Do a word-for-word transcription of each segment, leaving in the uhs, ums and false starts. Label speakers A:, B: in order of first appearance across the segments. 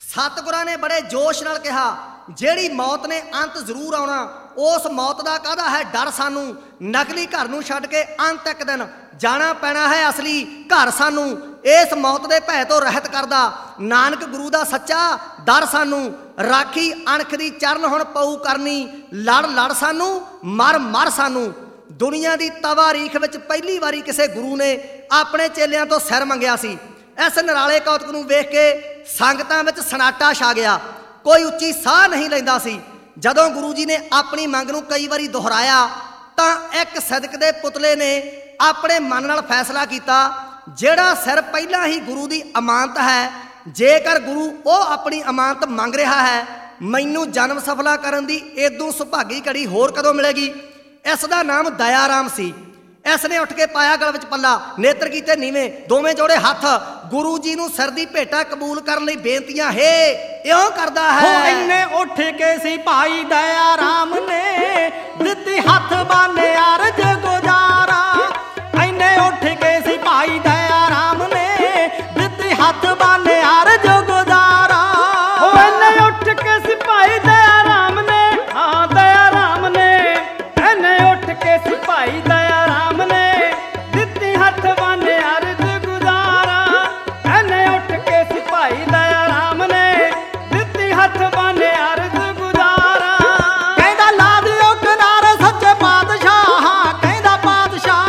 A: सतगुरां ने बड़े जोश नाल कहा, ਜਿਹੜੀ मौत ने अंत जरूर आना, उस मौत का काहदा है डर सानू। नकली घर नूं छड्ड के अंत एक दिन जाना पैना है, असली घर सानू इस मौत के भय तो रहत करदा। नानक गुरु का सच्चा दर सानू, राखी अणख दी चरण हुण पऊ करनी, लड़ लड़ सानू मर मर सानू। दुनिया की तवारीख विच पहली वारी किसी गुरु ने अपने चेलियां तो सिर मंगिया सी। इस निराले कौतक नूं वेख के संगतां विच सनाटा छा गया, कोई उच्ची साह नहीं लैंदा सी। जदों गुरु जी ने अपनी मंग नूं कई वारी दोहराया तां एक सदक दे पुतले ने अपने मन नाल फैसला किया, जिहड़ा सिर पहला ही गुरु की अमानत है, जेकर गुरु वो अपनी अमानत मंग रहा है, मैनू जन्म सफला करन दी इदों सुभागी घड़ी होर कदों मिलेगी। इसका नाम दयाराम सी। इसने उठ के पाया गल विच पल्ला, नेत्र कीते नीवें, दोवें जोड़े हथ, गुरु जी नूं सिर दी भेटा कबूल करन लई बेनतियां हे इउं करदा है।
B: इन्ने उठ के सी भाई दयाराम ने दित्ती हथ बाने अरज गुजारा। इन्ने उठ के सी भाई दयाराम ने दित्ती हथ बाने अरज गुजारा।
C: इन्ने उठ के सी भाई दयाराम ने, हाँ दयाराम ने, इन्ने उठ के सी भाई दयाराम ने दित्ती हथ बाने अरज गुजारा। इन्ने उठ के सी भाई दयाराम ने दित्ती हथ बाने अरज गुजारा।
B: कहंदा ला दिओ किनारे सच्चे पातशाह, कहंदा पातशाह।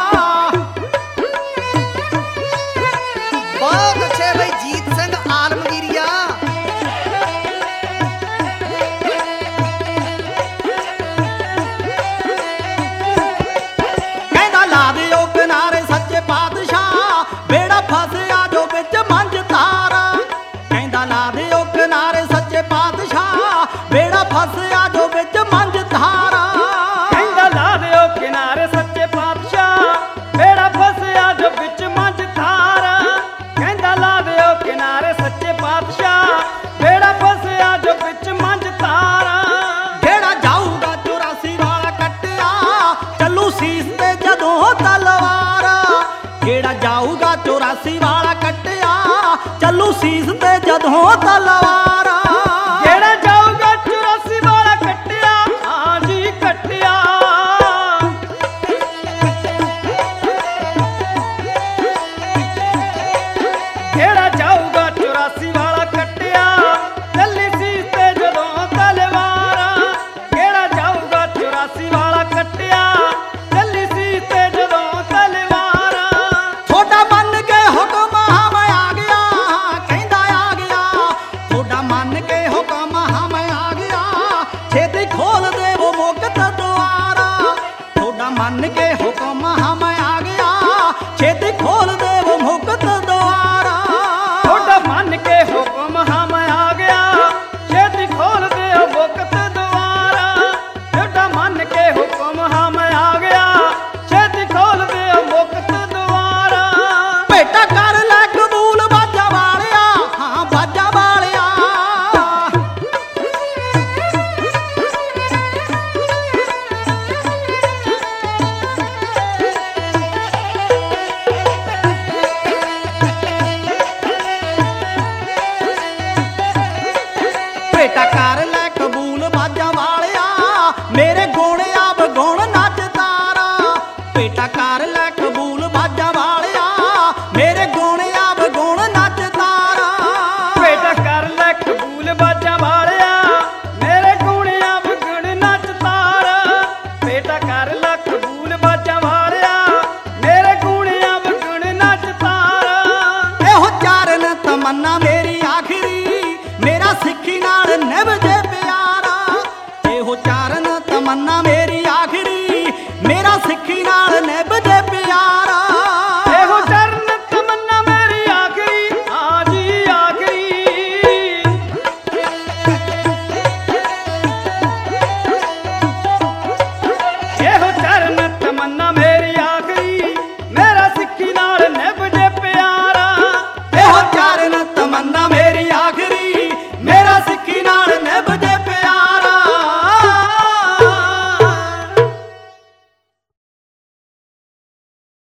A: बहुत अच्छे भाई जीत सिंह आलमगीरिया।
B: कहंदा ला दिओ किनारे सच्चे पातशाह, बेड़ा फसिया जो बिच मंझ तारा। कहंदा ला दिओ किनारे सच्चे पातशाह, बेड़ा फसिया जो बिच मंझ तारा।
C: कहंदा ला दिओ किनारे सच्चे पातशाह, बेड़ा फसिया जो बिच मंझ धारा। कहंदा ला दिओ किनारे सच्चे पातशाह, बेड़ा फसिया जो बिच मंझ धारा।
B: जेड़ा जाऊगा चौरासी वाला कट्टिया, चलू सीस ते जदों तलवारा। जेड़ा जाऊगा चौरासी वाला कट्टिया, चलू सीस ते जदों तलवारा।